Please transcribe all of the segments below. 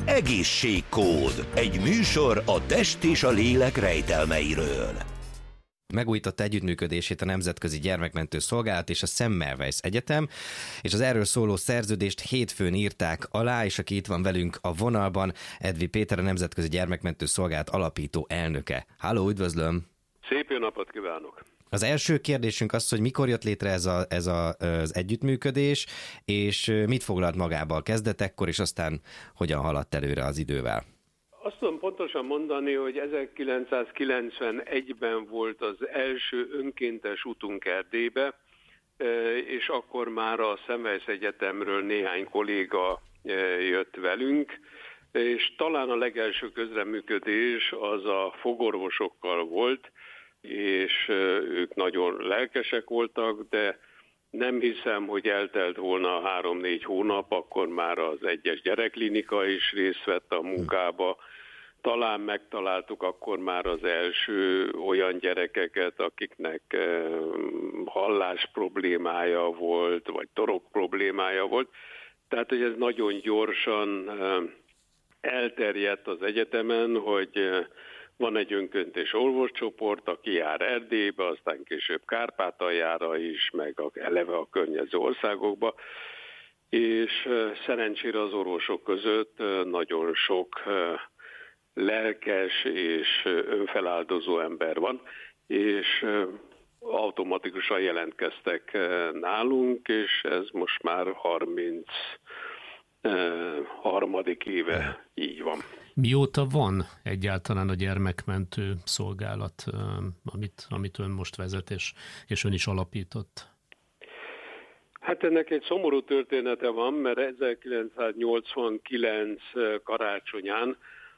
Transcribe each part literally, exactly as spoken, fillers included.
Egészségkód. Egy műsor a test és a lélek rejtelmeiről. Megújította együttműködését a Nemzetközi Gyermekmentő Szolgálat és a Semmelweis Egyetem, és az erről szóló szerződést hétfőn írták alá, és aki itt van velünk a vonalban, Edvi Péter, a Nemzetközi Gyermekmentő Szolgálat alapító elnöke. Háló, üdvözlöm! Szép jó napot kívánok! Az első kérdésünk az, hogy mikor jött létre ez, a, ez a, az együttműködés, és mit foglalt magába a kezdetekkor, és aztán hogyan haladt előre az idővel? Azt tudom pontosan mondani, hogy ezerkilencszázkilencvenegyben volt az első önkéntes utunk Erdélybe, és akkor már a Semmelweis Egyetemről néhány kolléga jött velünk, és talán a legelső közreműködés az a fogorvosokkal volt, és ők nagyon lelkesek voltak, de nem hiszem, hogy eltelt volna három-négy hónap, akkor már az egyes gyerekklinika is részt vett a munkába. Talán megtaláltuk akkor már az első olyan gyerekeket, akiknek hallás problémája volt, vagy torok problémája volt. Tehát, hogy ez nagyon gyorsan elterjedt az egyetemen, hogy van egy önkéntes orvoscsoport, aki jár Erdélybe, aztán később Kárpátaljára is, meg eleve a környező országokba, és szerencsére az orvosok között nagyon sok lelkes és önfeláldozó ember van, és automatikusan jelentkeztek nálunk, és ez most már harminc harmadik éve így van. Mióta van egyáltalán a gyermekmentő szolgálat, amit, amit ön most vezet, és, és ön is alapított? Hát ennek egy szomorú története van, mert ezerkilencszáznyolcvankilenc karácsonyán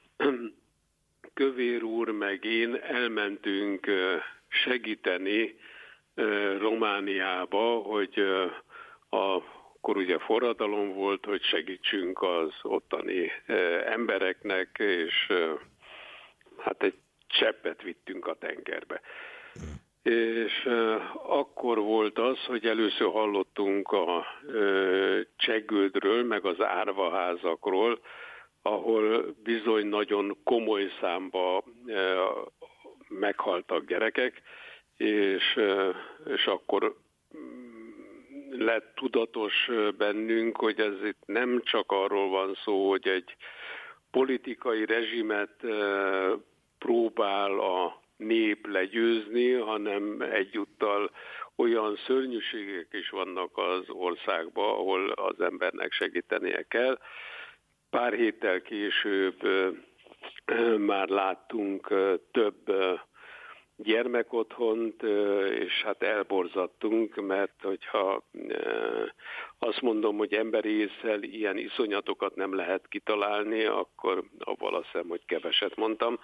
Kövér úr meg én elmentünk segíteni Romániába, hogy a akkor ugye forradalom volt, hogy segítsünk az ottani embereknek, és hát egy cseppet vittünk a tengerbe. És akkor volt az, hogy először hallottunk a Cseggöldről, meg az árvaházakról, ahol bizony nagyon komoly számba meghaltak gyerekek, és, és akkor lett tudatos bennünk, hogy ez itt nem csak arról van szó, hogy egy politikai rezsimet próbál a nép legyőzni, hanem egyúttal olyan szörnyűségek is vannak az országban, ahol az embernek segítenie kell. Pár héttel később már láttunk több gyermekotthont, és hát elborzadtunk, mert hogyha azt mondom, hogy emberi ésszel ilyen iszonyatokat nem lehet kitalálni, akkor avval azt hiszem, hogy keveset mondtam,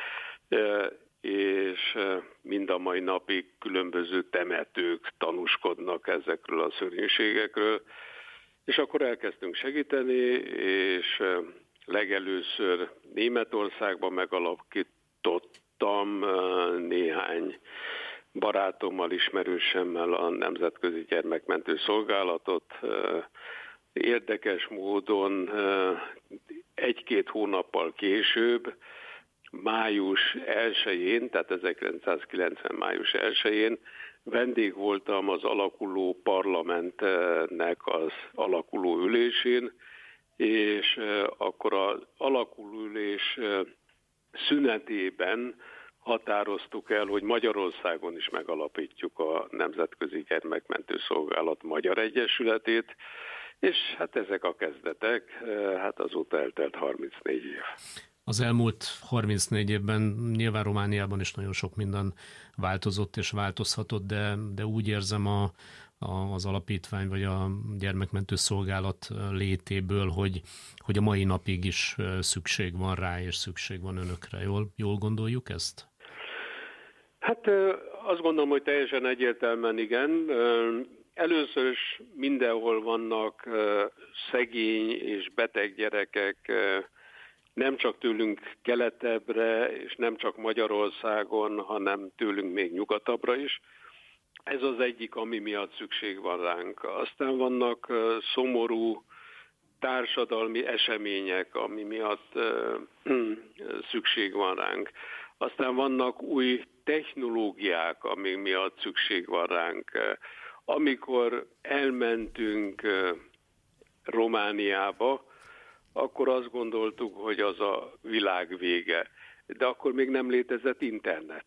és mind a mai napig különböző temetők tanúskodnak ezekről a szörnyűségekről, és akkor elkezdtünk segíteni, és legelőször Németországban megalapított néhány barátommal, ismerősemmel a Nemzetközi Gyermekmentő Szolgálatot. Érdekes módon egy-két hónappal később, május elsején, tehát ezerkilencszázkilencven május elsején vendég voltam az alakuló parlamentnek az alakuló ülésén, és akkor az alakuló ülés szünetében határoztuk el, hogy Magyarországon is megalapítjuk a Nemzetközi Gyermekmentő Szolgálat Magyar Egyesületét, és hát ezek a kezdetek, hát azóta eltelt harmincnégy év. Az elmúlt harmincnégy évben nyilván Romániában is nagyon sok minden változott és változhatott, de, de úgy érzem a, a, az alapítvány vagy a gyermekmentő szolgálat létéből, hogy, hogy a mai napig is szükség van rá, és szükség van önökre. Jól, jól gondoljuk ezt? Hát azt gondolom, hogy teljesen egyértelműen igen. Először is mindenhol vannak szegény és beteg gyerekek, nem csak tőlünk keletebbre, és nem csak Magyarországon, hanem tőlünk még nyugatabbra is. Ez az egyik, ami miatt szükség van ránk. Aztán vannak szomorú társadalmi események, ami miatt szükség van ránk. Aztán vannak új technológiák, ami miatt szükség van ránk. Amikor elmentünk Romániába, akkor azt gondoltuk, hogy az a világ vége. De akkor még nem létezett internet.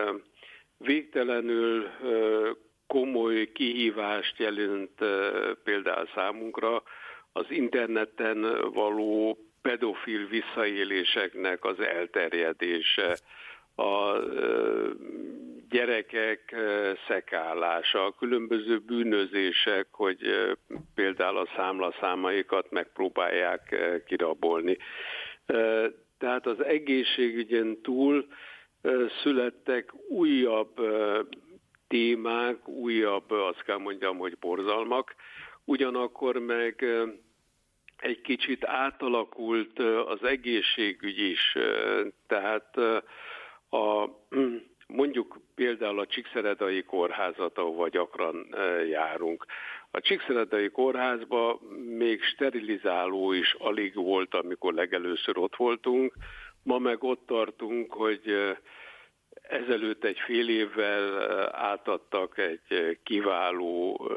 Végtelenül komoly kihívást jelent például számunkra az interneten való pedofil visszaéléseknek az elterjedése, a gyerekek szekálása, a különböző bűnözések, hogy például a számlaszámaikat megpróbálják kirabolni. Tehát az egészségügyen túl születtek újabb témák, újabb, azt kell mondjam, hogy borzalmak, ugyanakkor meg egy kicsit átalakult az egészségügy is, tehát a, mondjuk például a Csíkszeredai kórházat, ahova gyakran járunk. A Csíkszeredai kórházban még sterilizáló is alig volt, amikor legelőször ott voltunk, ma meg ott tartunk, hogy ezelőtt egy fél évvel átadtak egy kiváló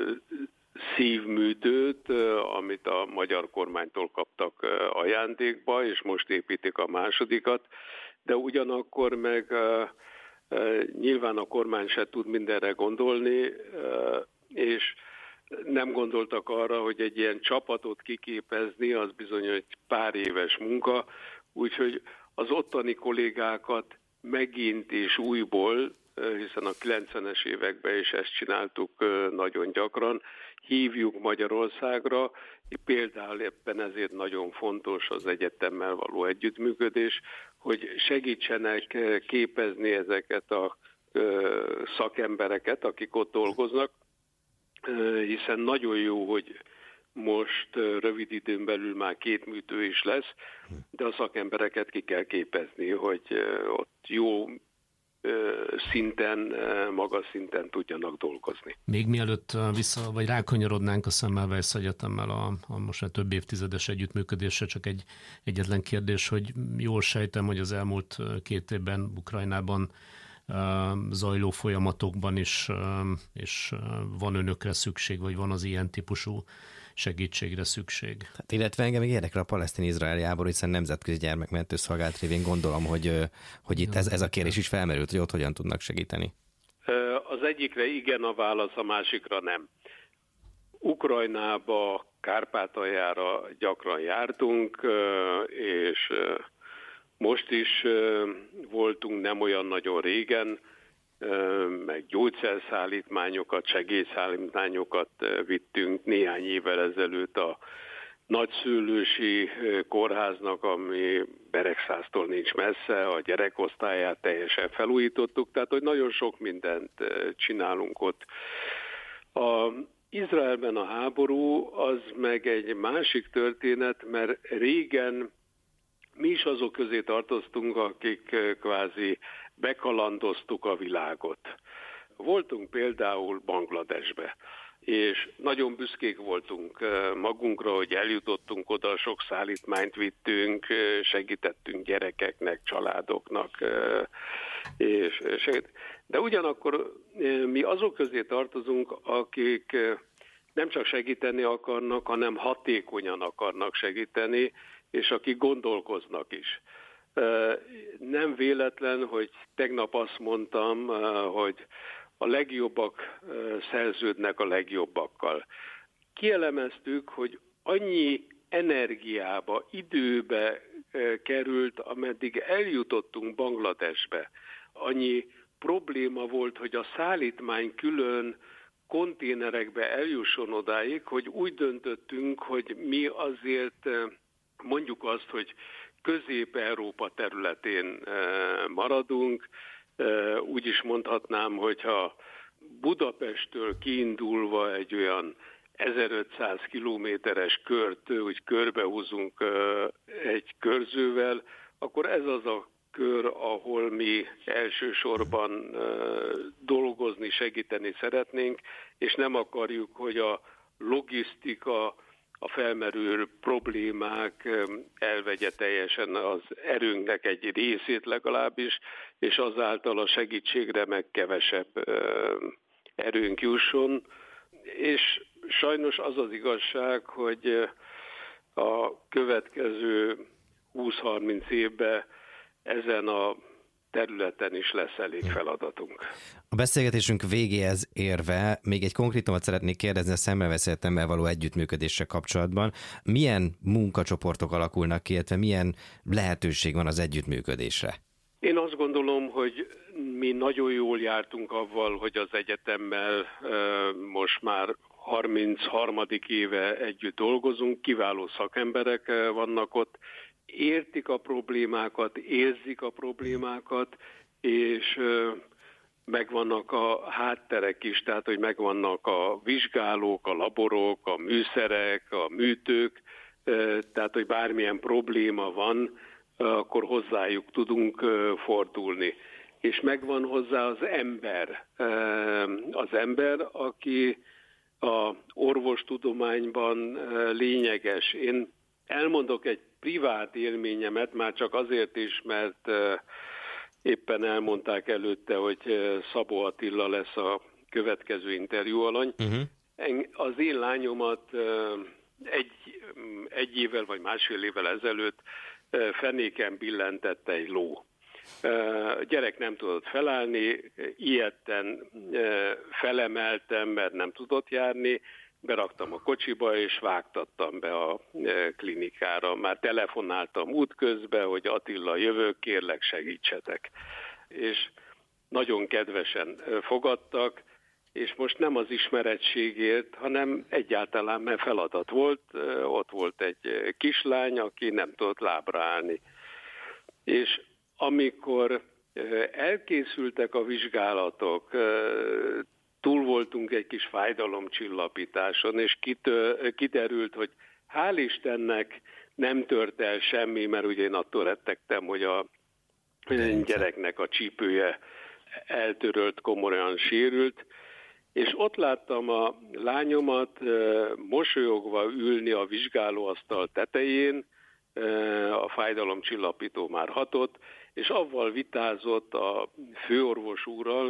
szívműtőt, amit a magyar kormánytól kaptak ajándékba, és most építik a másodikat, de ugyanakkor meg nyilván a kormány se tud mindenre gondolni, és nem gondoltak arra, hogy egy ilyen csapatot kiképezni, az bizony egy pár éves munka, úgyhogy az ottani kollégákat megint és újból, hiszen a kilencvenes években is ezt csináltuk nagyon gyakran, hívjuk Magyarországra, például éppen ezért nagyon fontos az egyetemmel való együttműködés, hogy segítsenek képezni ezeket a szakembereket, akik ott dolgoznak, hiszen nagyon jó, hogy most rövid időn belül már két műtő is lesz, de a szakembereket ki kell képezni, hogy ott jó szinten, magas szinten tudjanak dolgozni. Még mielőtt vissza, vagy rákanyarodnánk a Semmelweis Egyetemmel a, a most már több évtizedes együttműködésre, csak egy egyetlen kérdés, hogy jól sejtem, hogy az elmúlt két évben Ukrajnában zajló folyamatokban is, és van önökre szükség, vagy van az ilyen típusú segítségre szükség. Hát, illetve engem még érdekel a palesztin-izraeli háború, hiszen nemzetközi gyermekmentő szolgálat révén gondolom, hogy, hogy itt ez, ez a kérdés is felmerült, hogy ott hogyan tudnak segíteni. Az egyikre igen a válasz, a másikra nem. Ukrajnába, Kárpátaljára gyakran jártunk, és most is voltunk nem olyan nagyon régen, meg gyógyszerszállítmányokat, segélyszállítmányokat vittünk néhány évvel ezelőtt a nagyszülősi kórháznak, ami Beregszáztól nincs messze, a gyerekosztályát teljesen felújítottuk, tehát hogy nagyon sok mindent csinálunk ott. A Izraelben a háború az meg egy másik történet, mert régen mi is azok közé tartoztunk, akik kvázi bekalandoztuk a világot. Voltunk például Bangladesbe, és nagyon büszkék voltunk magunkra, hogy eljutottunk oda, sok szállítmányt vittünk, segítettünk gyerekeknek, családoknak, és segít. De ugyanakkor mi azok közé tartozunk, akik nem csak segíteni akarnak, hanem hatékonyan akarnak segíteni, és akik gondolkoznak is. Nem véletlen, hogy tegnap azt mondtam, hogy a legjobbak szerződnek a legjobbakkal. Kielemeztük, hogy annyi energiába, időbe került, ameddig eljutottunk Bangladesbe. Annyi probléma volt, hogy a szállítmány külön konténerekbe eljusson odáig, hogy úgy döntöttünk, hogy mi azért mondjuk azt, hogy Közép-Európa területén maradunk. Úgy is mondhatnám, hogyha Budapesttől kiindulva egy olyan ezerötszáz kilométeres kört úgy körbehúzunk egy körzővel, akkor ez az a kör, ahol mi elsősorban dolgozni, segíteni szeretnénk, és nem akarjuk, hogy a logisztika, a felmerülő problémák elvegye teljesen az erőnknek egy részét legalábbis, és azáltal a segítségre meg kevesebb erőnk jusson. És sajnos az az igazság, hogy a következő húsz-harminc évben ezen a területen is lesz elég feladatunk. A beszélgetésünk végéhez érve még egy konkrétumot szeretnék kérdezni a Semmelweis Egyetemmel való együttműködéssel kapcsolatban. Milyen munkacsoportok alakulnak ki, illetve milyen lehetőség van az együttműködésre? Én azt gondolom, hogy mi nagyon jól jártunk avval, hogy az egyetemmel most már harmincharmadik éve együtt dolgozunk, kiváló szakemberek vannak ott, értik a problémákat, érzik a problémákat, és megvannak a hátterek is, tehát hogy megvannak a vizsgálók, a laborok, a műszerek, a műtők, tehát hogy bármilyen probléma van, akkor hozzájuk tudunk fordulni. És megvan hozzá az ember, az ember, aki a orvostudományban lényeges. Én elmondok egy privát élményemet, már csak azért is, mert éppen elmondták előtte, hogy Szabó Attila lesz a következő interjú alany. Uh-huh. Az én lányomat egy, egy évvel vagy másfél évvel ezelőtt fenéken billentette egy ló. A gyerek nem tudott felállni, ijedten felemeltem, mert nem tudott járni, beraktam a kocsiba, és vágtattam be a klinikára. Már telefonáltam útközben, hogy Attila, jövök, kérlek, segítsetek. És nagyon kedvesen fogadtak, és most nem az ismeretségért, hanem egyáltalán, mert feladat volt, ott volt egy kislány, aki nem tudott lábra állni. És amikor elkészültek a vizsgálatok, túl voltunk egy kis fájdalomcsillapításon, és kitö, kiderült, hogy hál' Istennek nem tört el semmi, mert ugye én attól rettegtem, hogy a gyereknek a csípője eltörölt, komolyan sérült, és ott láttam a lányomat mosolyogva ülni a vizsgálóasztal tetején, a fájdalomcsillapító már hatott, és avval vitázott a főorvos úrral,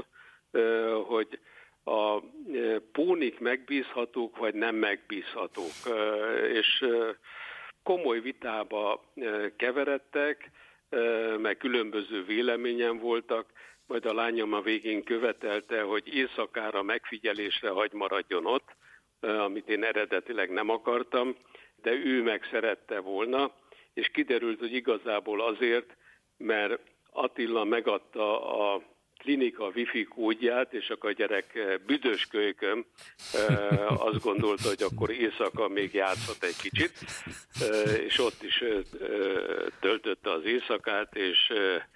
hogy a pónik megbízhatók, vagy nem megbízhatók. És komoly vitába keveredtek, meg különböző véleményen voltak, majd a lányom a végén követelte, hogy éjszakára megfigyelésre hagy maradjon ott, amit én eredetileg nem akartam, de ő meg szerette volna, és kiderült, hogy igazából azért, mert Attila megadta a klinika wifi kódját, és akkor a gyerek büdös kölykön azt gondolta, hogy akkor éjszaka még játszhat egy kicsit, és ott is töltötte az éjszakát, és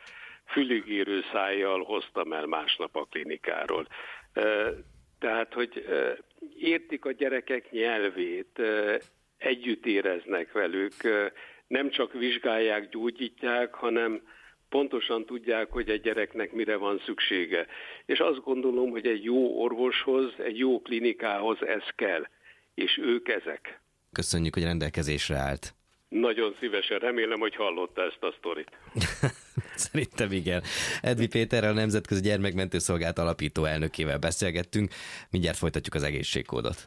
füligérő szájjal hoztam el másnap a klinikáról. Tehát, hogy értik a gyerekek nyelvét, együtt éreznek velük, nem csak vizsgálják, gyógyítják, hanem pontosan tudják, hogy egy gyereknek mire van szüksége. És azt gondolom, hogy egy jó orvoshoz, egy jó klinikához ez kell, és ők ezek. Köszönjük, hogy rendelkezésre állt. Nagyon szívesen, remélem, hogy hallotta ezt a sztorit. Szerintem igen. Edvi Péterrel, a Nemzetközi Gyermekmentő Szolgálat alapító elnökével beszélgettünk. Mindjárt folytatjuk az egészségkódot.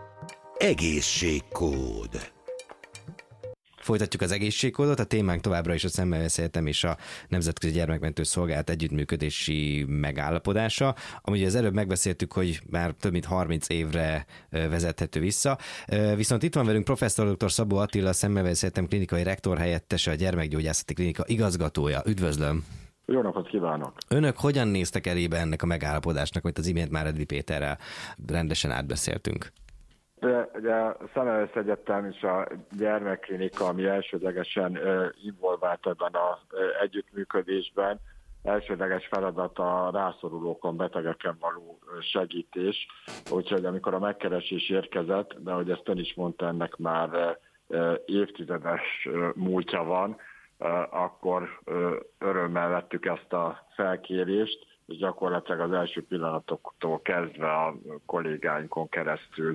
Egészségkód. Folytatjuk az egészségkódot, a témánk továbbra is a Semmelweis Egyetem és a Nemzetközi Gyermekmentő Szolgálat együttműködési megállapodása, ami az előbb megbeszéltük, hogy már több mint harminc évre vezethető vissza. Viszont itt van velünk professzor dr. Szabó Attila, a Semmelweis Egyetem klinikai rektor helyettese, a gyermekgyógyászati klinika igazgatója. Üdvözlöm! Jó napot kívánok! Önök hogyan néztek elébe ennek a megállapodásnak, amit az imént már Edvi Péterrel rendesen átbeszéltünk? De, ugye a Semmelweis Egyetem és a gyermekklinika, ami elsődlegesen uh, involvált ebben az uh, együttműködésben, elsődleges feladat a rászorulókon, betegeken való uh, segítés. Úgyhogy amikor a megkeresés érkezett, de ahogy ezt ön is mondta, ennek már uh, évtizedes uh, múltja van, uh, akkor uh, örömmel vettük ezt a felkérést, és gyakorlatilag az első pillanatoktól kezdve a kollégáinkon keresztül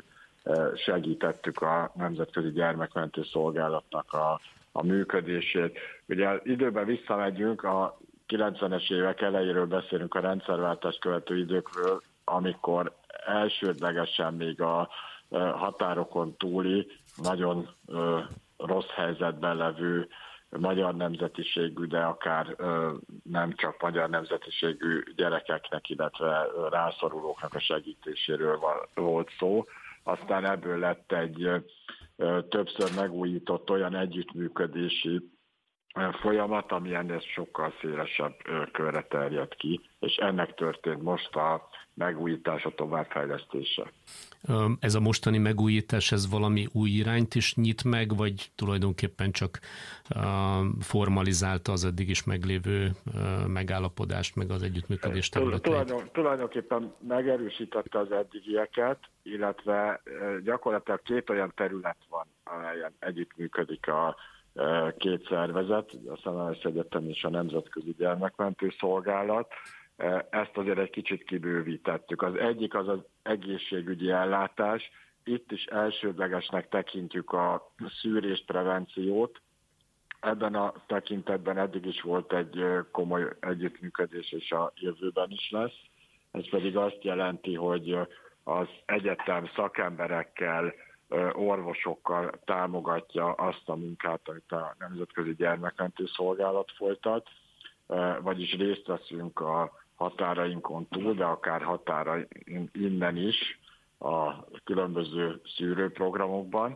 segítettük a Nemzetközi Gyermekmentő Szolgálatnak a, a működését. Ugye időben visszamegyünk, a kilencvenes évek elejéről beszélünk, a rendszerváltást követő időkről, amikor elsődlegesen még a határokon túli, nagyon rossz helyzetben levő magyar nemzetiségű, de akár nem csak magyar nemzetiségű gyerekeknek, illetve rászorulóknak a segítéséről volt szó. Aztán ebből lett egy többször megújított olyan együttműködési folyamat, ami ennél sokkal szélesebb körre terjed ki, és ennek történt most a megújítása, továbbfejlesztése. Ez a mostani megújítás, ez valami új irányt is nyit meg, vagy tulajdonképpen csak formalizálta az eddig is meglévő megállapodást, meg az együttműködés területeit? Tulajdon, tulajdonképpen megerősítette az eddigieket, illetve gyakorlatilag két olyan terület van, amelyen együttműködik a két szervezet, a Semmelweis Egyetem és a Nemzetközi Gyermekmentő Szolgálat. Ezt azért egy kicsit kibővítettük. Az egyik az az egészségügyi ellátás. Itt is elsődlegesnek tekintjük a szűrést, prevenciót. Ebben a tekintetben eddig is volt egy komoly együttműködés, és a jövőben is lesz. Ez pedig azt jelenti, hogy az egyetem szakemberekkel, orvosokkal támogatja azt a munkát, amit a Nemzetközi Gyermekmentő Szolgálat folytat, vagyis részt veszünk a határainkon túl, de akár határa innen is a különböző szűrőprogramokban.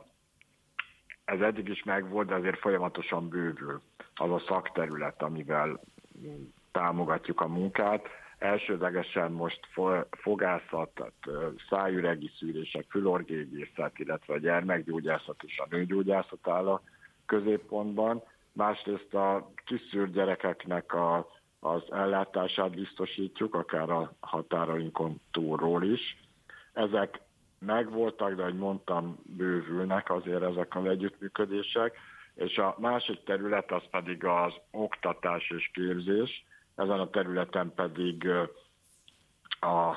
Ez eddig is megvolt, de azért folyamatosan bővül az a szakterület, amivel támogatjuk a munkát. Elsődlegesen most fogászat, tehát szájüregi szűrések, fülorgégészet, illetve a gyermekgyógyászat és a nőgyógyászat áll a középpontban. Másrészt a kiszűrt gyerekeknek a, az ellátását biztosítjuk, akár a határainkon túlról is. Ezek megvoltak, de ahogy mondtam, bővülnek azért ezek az együttműködések. És a másik terület az pedig az oktatás és képzés. Ezen a területen pedig a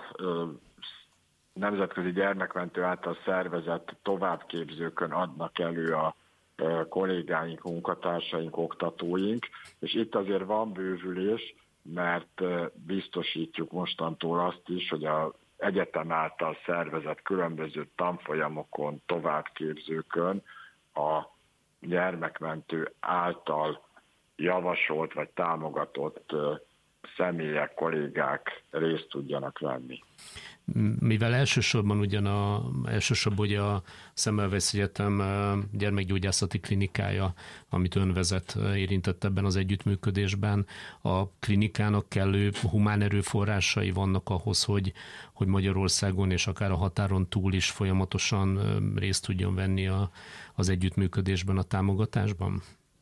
Nemzetközi Gyermekmentő által szervezett továbbképzőkön adnak elő a kollégáink, munkatársaink, oktatóink, és itt azért van bővülés, mert biztosítjuk mostantól azt is, hogy az egyetem által szervezett különböző tanfolyamokon, továbbképzőkön a gyermekmentő által javasolt vagy támogatott személyek, kollégák részt tudjanak venni. Mivel elsősorban ugyan a, elsősorban ugye a Semmelweis Egyetem gyermekgyógyászati klinikája, amit ön vezet, érintett ebben az együttműködésben, a klinikának kellő humán erőforrásai vannak ahhoz, hogy, hogy Magyarországon és akár a határon túl is folyamatosan részt tudjon venni a, az együttműködésben, a támogatásban?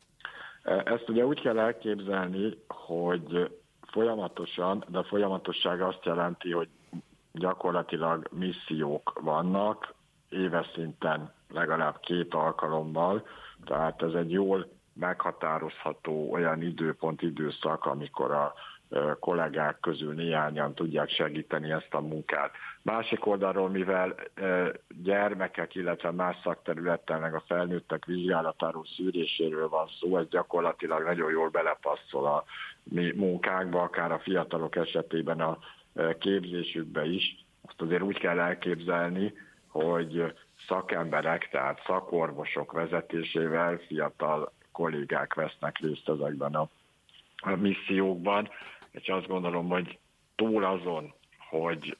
Ezt ugye úgy kell elképzelni, hogy folyamatosan, de a folyamatosság azt jelenti, hogy gyakorlatilag missziók vannak, éves szinten legalább két alkalommal, tehát ez egy jól meghatározható olyan időpont, időszak, amikor a kollégák közül néhányan tudják segíteni ezt a munkát. Másik oldalról, mivel gyermekek, illetve más szakterületen meg a felnőttek vizsgálatáról, szűréséről van szó, ez gyakorlatilag nagyon jól belepasszol a mi munkánkba, akár a fiatalok esetében a képzésükbe is. Azt azért úgy kell elképzelni, hogy szakemberek, tehát szakorvosok vezetésével fiatal kollégák vesznek részt ezekben a missziókban, és azt gondolom, hogy túl azon, hogy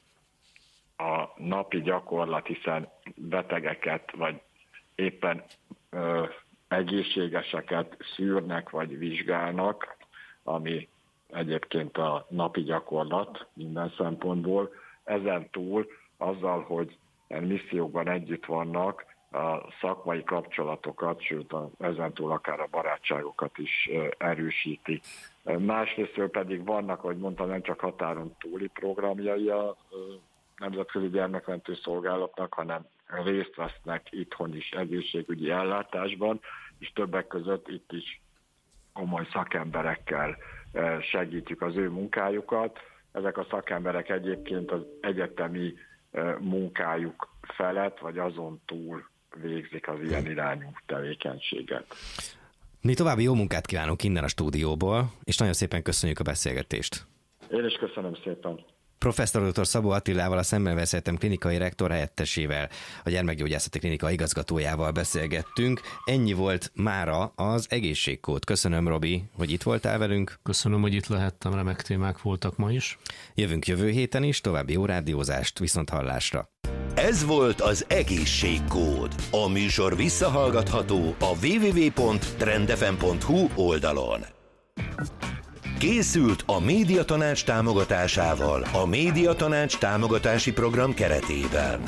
a napi gyakorlat, hiszen betegeket, vagy éppen ö, egészségeseket szűrnek, vagy vizsgálnak, ami egyébként a napi gyakorlat minden szempontból. Ezen túl azzal, hogy missziókban együtt vannak, a szakmai kapcsolatokat, sőt ezen túl akár a barátságokat is erősíti. Másrésztről pedig vannak, ahogy mondtam, nem csak határon túli programjai a Nemzetközi Gyermekmentő Szolgálatnak, hanem részt vesznek itthon is egészségügyi ellátásban, és többek között itt is komoly szakemberekkel segítjük az ő munkájukat. Ezek a szakemberek egyébként az egyetemi munkájuk felett, vagy azon túl végzik az ilyen irányú tevékenységet. Mi további jó munkát kívánunk innen a stúdióból, és nagyon szépen köszönjük a beszélgetést. Én is köszönöm szépen. Professzor dr. Szabó Attilával, a Szemmelweis Egyetem klinikai rektor helyettesével, a gyermekgyógyászati klinika igazgatójával beszélgettünk. Ennyi volt mára az egészségkód. Köszönöm, Robi, hogy itt voltál velünk. Köszönöm, hogy itt lehettem, remek témák voltak ma is. Jövünk jövő héten is, további jó rádiózást, viszont hallásra. Ez volt az Egészségkód. A műsor visszahallgatható a double-u double-u double-u pont trendfm pont hu oldalon. Készült a Médiatanács támogatásával a Médiatanács támogatási program keretében.